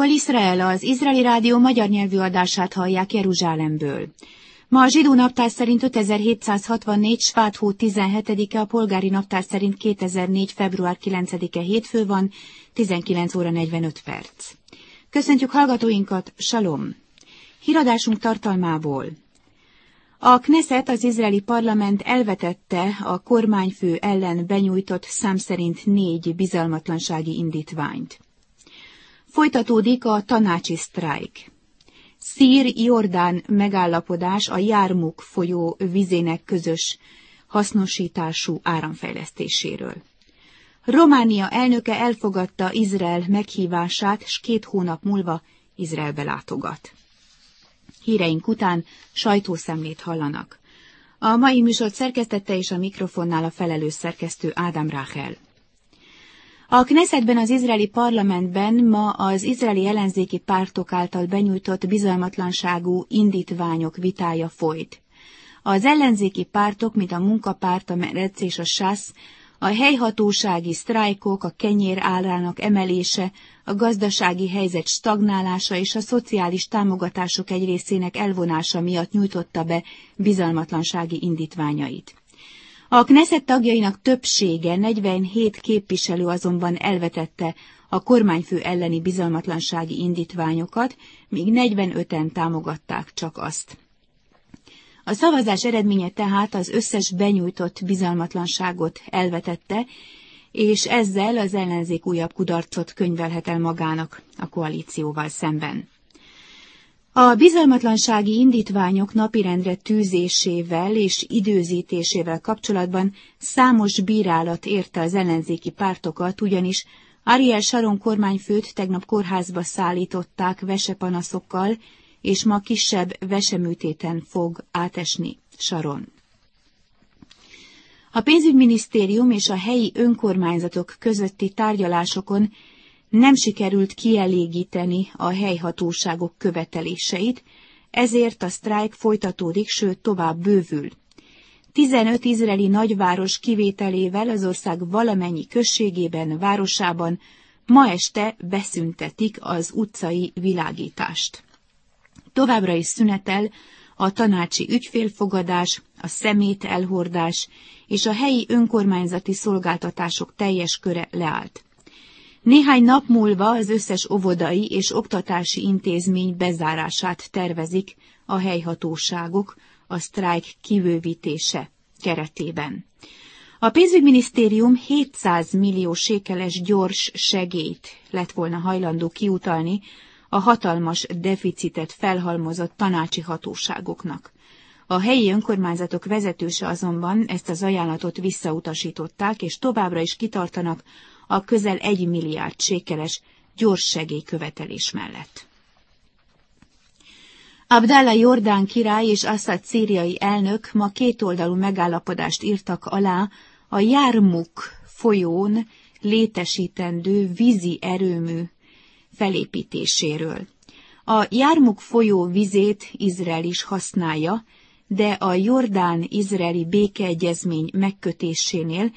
Kol Israel, az izraeli rádió magyar nyelvű adását hallják Jeruzsálemből. Ma a zsidó naptár szerint 5764. Svát hó 17-e, a polgári naptár szerint 2004. február 9-e hétfő van, 19 óra 45 perc. Köszöntjük hallgatóinkat, salom! Híradásunk tartalmából. A Knesset, az izraeli parlament elvetette a kormányfő ellen benyújtott szám szerint 4 bizalmatlansági indítványt. Folytatódik a tanácsi sztrájk. Szír-Jordán megállapodás a Jármuk folyó vizének közös hasznosítású áramfejlesztéséről. Románia elnöke elfogadta Izrael meghívását, s 2 hónap múlva Izraelbe látogat. Híreink után sajtószemlét hallanak. A mai műsort szerkesztette és a mikrofonnál a felelős szerkesztő Ádám Ráhel. A Knessetben, az izraeli parlamentben ma az izraeli ellenzéki pártok által benyújtott bizalmatlanságú indítványok vitája folyt. Az ellenzéki pártok, mint a Munkapárt, a Merec és a SZASZ, a helyhatósági sztrájkok, a kenyér árának emelése, a gazdasági helyzet stagnálása és a szociális támogatások egy részének elvonása miatt nyújtotta be bizalmatlansági indítványait. A Knesset tagjainak többsége, 47 képviselő azonban elvetette a kormányfő elleni bizalmatlansági indítványokat, míg 45-en támogatták csak azt. A szavazás eredménye tehát az összes benyújtott bizalmatlanságot elvetette, és ezzel az ellenzék újabb kudarcot könyvelhet el magának a koalícióval szemben. A bizalmatlansági indítványok napirendre tűzésével és időzítésével kapcsolatban számos bírálat érte az ellenzéki pártokat, ugyanis Ariel Sharon kormányfőt tegnap kórházba szállították vesepanaszokkal, és ma kisebb veseműtéten fog átesni Sharon. A pénzügyminisztérium és a helyi önkormányzatok közötti tárgyalásokon nem sikerült kielégíteni a helyhatóságok követeléseit, ezért a sztrájk folytatódik, sőt tovább bővül. 15 izraeli nagyváros kivételével az ország valamennyi községében, városában ma este beszüntetik az utcai világítást. Továbbra is szünetel a tanácsi ügyfélfogadás, a szemét elhordás és a helyi önkormányzati szolgáltatások teljes köre leállt. Néhány nap múlva az összes óvodai és oktatási intézmény bezárását tervezik a helyhatóságok a sztrájk kibővítése keretében. A pénzügyminisztérium 700 millió sékeles gyors segélyt lett volna hajlandó kiutalni a hatalmas deficitet felhalmozott tanácsi hatóságoknak. A helyi önkormányzatok vezetőse azonban ezt az ajánlatot visszautasították, és továbbra is kitartanak a közel 1 milliárd sékeles gyors segélykövetelés mellett. Abdallah jordán király és Assad szíriai elnök ma kétoldalú megállapodást írtak alá a Jármuk folyón létesítendő vízi erőmű felépítéséről. A Jármuk folyó vizét Izrael is használja, de a jordán-izraeli békeegyezmény megkötésénél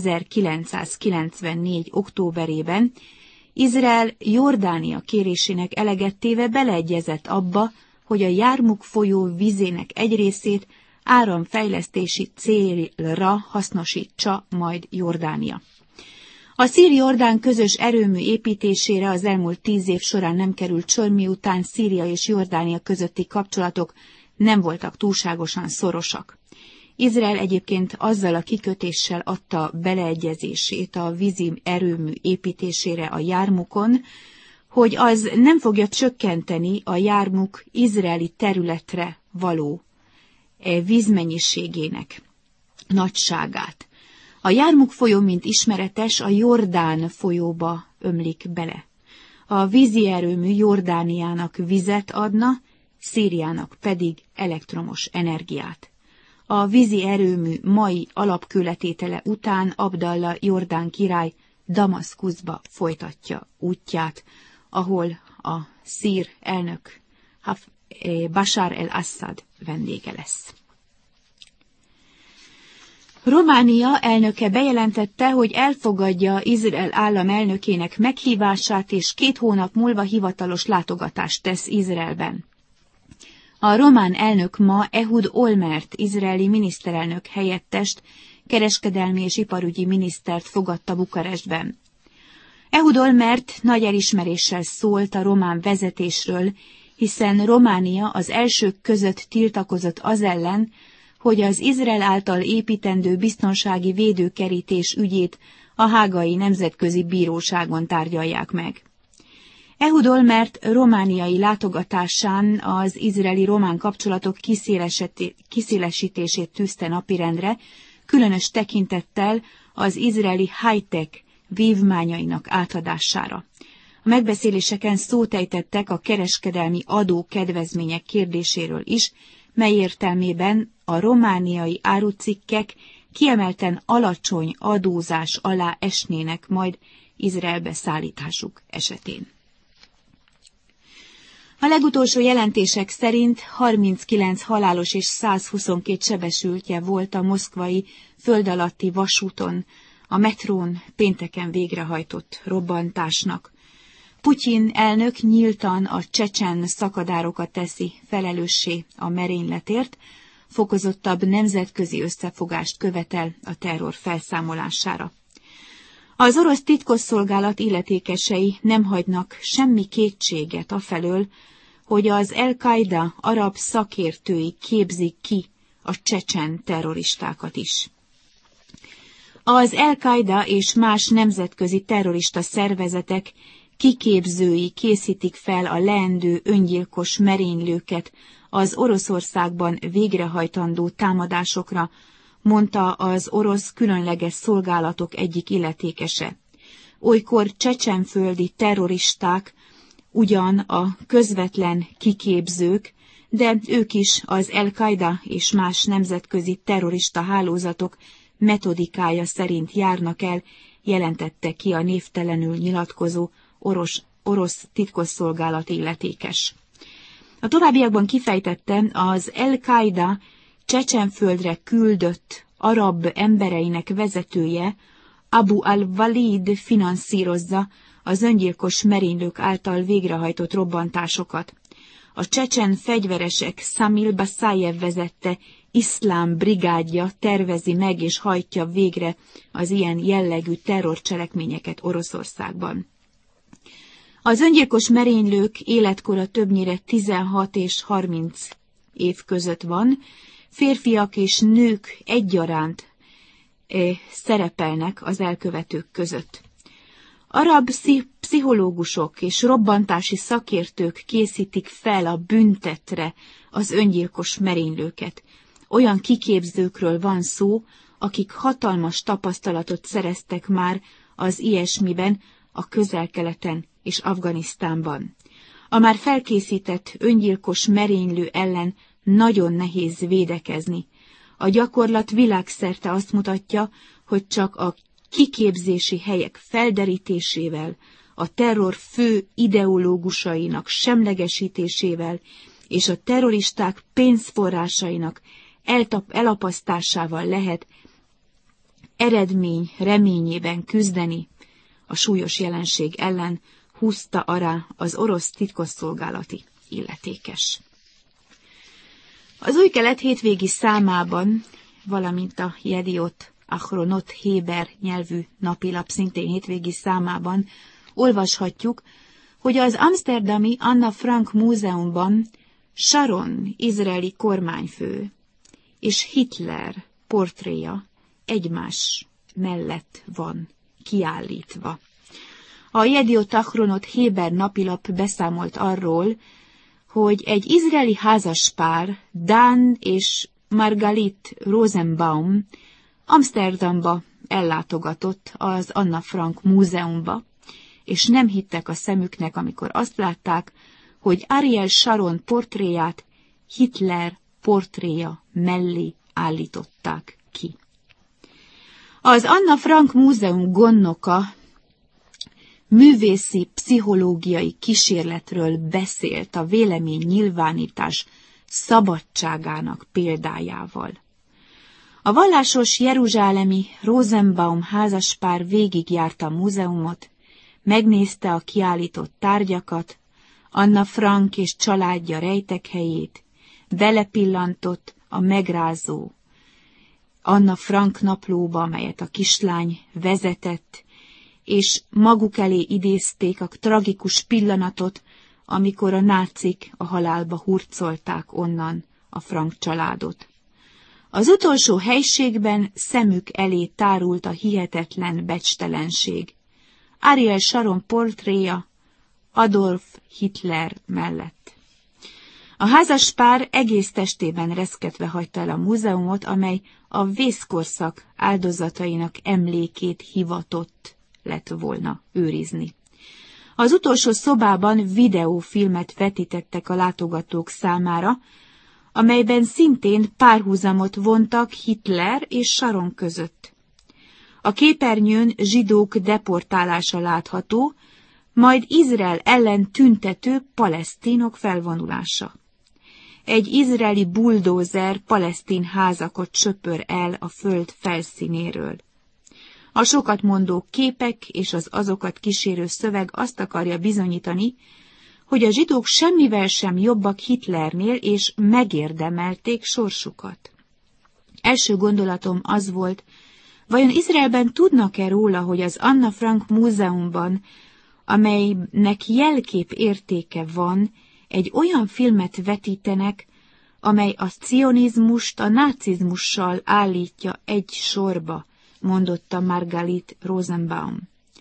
1994. októberében Izrael Jordánia kérésének eleget téve beleegyezett abba, hogy a Jármuk folyó vizének egy részét áramfejlesztési célra hasznosítsa majd Jordánia. A szír-jordán közös erőmű építésére az elmúlt 10 év során nem került sor, miután Szíria és Jordánia közötti kapcsolatok nem voltak túlságosan szorosak. Izrael egyébként azzal a kikötéssel adta beleegyezését a vízi erőmű építésére a Jármukon, hogy az nem fogja csökkenteni a Jármuk izraeli területre való vízmennyiségének nagyságát. A Jármuk folyó, mint ismeretes, a Jordán folyóba ömlik bele. A vízi erőmű Jordániának vizet adna, Szíriának pedig elektromos energiát. A vízi erőmű mai alapkőletétele után Abdallah jordán király Damaszkuszba folytatja útját, ahol a szír elnök Bashar el-Assad vendége lesz. Románia elnöke bejelentette, hogy elfogadja Izrael állam elnökének meghívását, és 2 hónap múlva hivatalos látogatást tesz Izraelben. A román elnök ma Ehud Olmert, izraeli miniszterelnök helyettest, kereskedelmi és iparügyi minisztert fogadta Bukarestben. Ehud Olmert nagy elismeréssel szólt a román vezetésről, hiszen Románia az elsők között tiltakozott az ellen, hogy az Izrael által építendő biztonsági védőkerítés ügyét a Hágai Nemzetközi Bíróságon tárgyalják meg. Ehud Olmert romániai látogatásán az izraeli-román kapcsolatok kiszélesítését tűzte napirendre, különös tekintettel az izraeli high-tech vívmányainak átadására. A megbeszéléseken szót ejtettek a kereskedelmi adó kedvezmények kérdéséről is, mely értelmében a romániai árucikkek kiemelten alacsony adózás alá esnének majd Izraelbe szállításuk esetén. A legutolsó jelentések szerint 39 halálos és 122 sebesültje volt a moszkvai földalatti vasúton, a metrón pénteken végrehajtott robbantásnak. Putyin elnök nyíltan a csecsen szakadárokat teszi felelőssé a merényletért, fokozottabb nemzetközi összefogást követel a terror felszámolására. Az orosz titkosszolgálat illetékesei nem hagynak semmi kétséget afelől, hogy az Al-Qaida arab szakértői képzik ki a csecsen terroristákat is. Az Al-Qaida és más nemzetközi terrorista szervezetek kiképzői készítik fel a leendő öngyilkos merénylőket az Oroszországban végrehajtandó támadásokra, mondta az orosz különleges szolgálatok egyik illetékese. Olykor csecsenföldi terroristák ugyan a közvetlen kiképzők, de ők is az Al-Qaida és más nemzetközi terrorista hálózatok metodikája szerint járnak el, jelentette ki a névtelenül nyilatkozó orosz titkosszolgálat illetékes. A továbbiakban kifejtette, az Al-Qaida Csecsenföldre küldött arab embereinek vezetője, Abu al-Walid finanszírozza az öngyilkos merénylők által végrehajtott robbantásokat. A csecsen fegyveresek Samil Basayev vezette iszlám brigádja tervezi meg és hajtja végre az ilyen jellegű terrorcselekményeket Oroszországban. Az öngyilkos merénylők életkora többnyire 16 és 30 év között van, férfiak és nők egyaránt szerepelnek az elkövetők között. Arab pszichológusok és robbantási szakértők készítik fel a büntetre az öngyilkos merénylőket. Olyan kiképzőkről van szó, akik hatalmas tapasztalatot szereztek már az ilyesmiben a Közel-Keleten és Afganisztánban. A már felkészített öngyilkos merénylő ellen nagyon nehéz védekezni. A gyakorlat világszerte azt mutatja, hogy csak a kiképzési helyek felderítésével, a terror fő ideológusainak semlegesítésével és a terroristák pénzforrásainak elapasztásával lehet eredmény reményében küzdeni a súlyos jelenség ellen, húzta alá az orosz titkosszolgálati illetékes. Az Új Kelet hétvégi számában, valamint a Jediot Achronot Héber nyelvű napilap szintén hétvégi számában olvashatjuk, hogy az amszterdami Anna Frank Múzeumban Sharon, izraeli kormányfő, és Hitler portréja egymás mellett van kiállítva. A Jediot Achronot Héber napilap beszámolt arról, hogy egy izraeli házaspár, Dan és Margalit Rosenbaum Amszterdamba ellátogatott az Anna Frank Múzeumba, és nem hittek a szemüknek, amikor azt látták, hogy Ariel Sharon portréját Hitler portréja mellé állították ki. Az Anna Frank Múzeum gondnoka művészi pszichológiai kísérletről beszélt a véleménynyilvánítás szabadságának példájával. A vallásos jeruzsálemi Rosenbaum házaspár végigjárta a múzeumot, megnézte a kiállított tárgyakat, Anna Frank és családja rejtekhelyét, belepillantott a megrázó Anna Frank naplóba, amelyet a kislány vezetett, és maguk elé idézték a tragikus pillanatot, amikor a nácik a halálba hurcolták onnan a Frank családot. Az utolsó helységben szemük elé tárult a hihetetlen becstelenség. Ariel Sharon portréja Adolf Hitler mellett. A házaspár egész testében reszketve hagyta el a múzeumot, amely a vészkorszak áldozatainak emlékét hivatott lett volna őrizni. Az utolsó szobában videófilmet vetítettek a látogatók számára, amelyben szintén párhuzamot vontak Hitler és Sharon között. A képernyőn zsidók deportálása látható, majd Izrael ellen tüntető palesztinok felvonulása. Egy izraeli buldózer palesztin házakat söpör el a föld felszínéről. A sokat mondó képek és az azokat kísérő szöveg azt akarja bizonyítani, hogy a zsidók semmivel sem jobbak Hitlernél, és megérdemelték sorsukat. Első gondolatom az volt, vajon Izraelben tudnak-e róla, hogy az Anna Frank múzeumban, amelynek jelkép értéke van, egy olyan filmet vetítenek, amely a cionizmust a nácizmussal állítja egy sorba, mondotta Margalit Rosenbaum.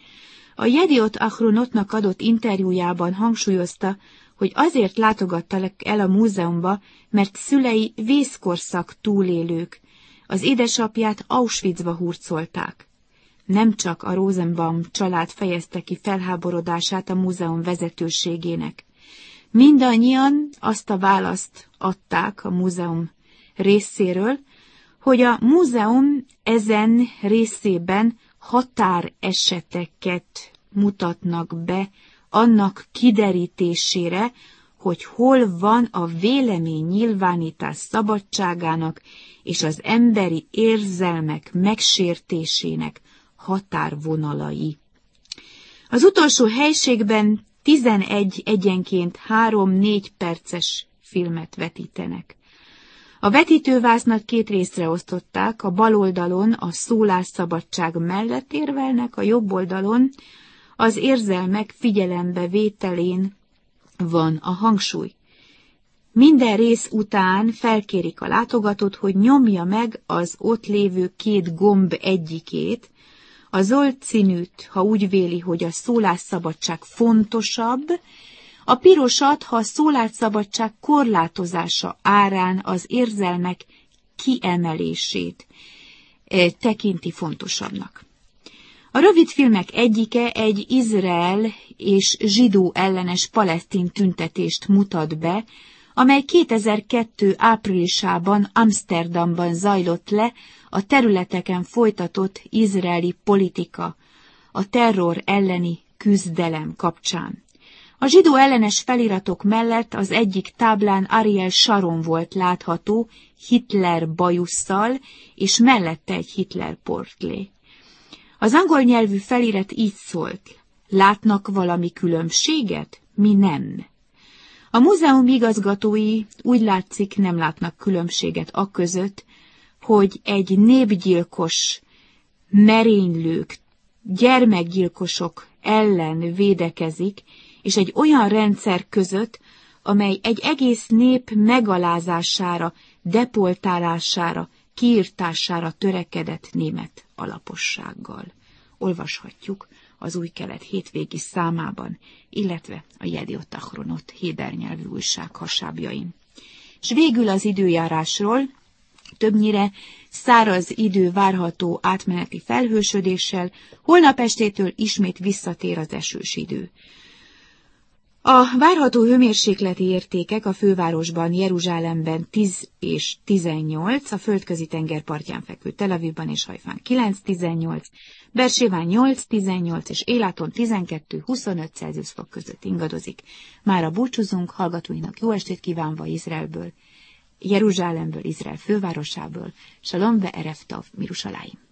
A Yediot Ahronotnak adott interjújában hangsúlyozta, hogy azért látogatta el a múzeumba, mert szülei vészkorszak túlélők, az édesapját Auschwitzba hurcolták. Nem csak a Rosenbaum család fejezte ki felháborodását a múzeum vezetőségének. Mindannyian azt a választ adták a múzeum részéről, hogy a múzeum ezen részében határeseteket mutatnak be annak kiderítésére, hogy hol van a véleménynyilvánítás szabadságának és az emberi érzelmek megsértésének határvonalai. Az utolsó helységben 11 egyenként 3-4 perces filmet vetítenek. A vetítővásznat két részre osztották, a bal oldalon a szólásszabadság mellett érvelnek, a jobb oldalon az érzelmek figyelembe vételén van a hangsúly. Minden rész után felkérik a látogatót, hogy nyomja meg az ott lévő két gomb egyikét, a zöld színűt, ha úgy véli, hogy a szólásszabadság fontosabb, a pirosat, ha a szólásszabadság korlátozása árán az érzelmek kiemelését tekinti fontosabbnak. A rövidfilmek egyike egy Izrael és zsidó ellenes palesztin tüntetést mutat be, amely 2002. áprilisában Amsterdamban zajlott le a területeken folytatott izraeli politika, a terror elleni küzdelem kapcsán. A zsidó ellenes feliratok mellett az egyik táblán Ariel Sharon volt látható Hitler bajusszal, és mellette egy Hitler portré. Az angol nyelvű felirat így szólt: látnak valami különbséget? Mi nem. A múzeum igazgatói úgy látszik nem látnak különbséget aközött, hogy egy népgyilkos, merénylők, gyermekgyilkosok ellen védekezik, és egy olyan rendszer között, amely egy egész nép megalázására, deportálására, kiirtására törekedett német alapossággal. Olvashatjuk az Új Kelet hétvégi számában, illetve a Yediot Ahronot héber nyelvű újság hasábjain. És végül az időjárásról, többnyire száraz idő várható átmeneti felhősödéssel, holnap estétől ismét visszatér az esős idő. A várható hőmérsékleti értékek a fővárosban, Jeruzsálemben 10 és 18, a földközi tenger partján fekvő Tel Avivban és Hajfán 9-18, Bersébán 8-18 és Éláton 12-25 Celsius fok között ingadozik. Mára búcsúzunk, hallgatóinak jó estét kívánva Izraelből. Jeruzsálemből, Izrael fővárosából, Shalom ve'erev tov, Mirushalayim.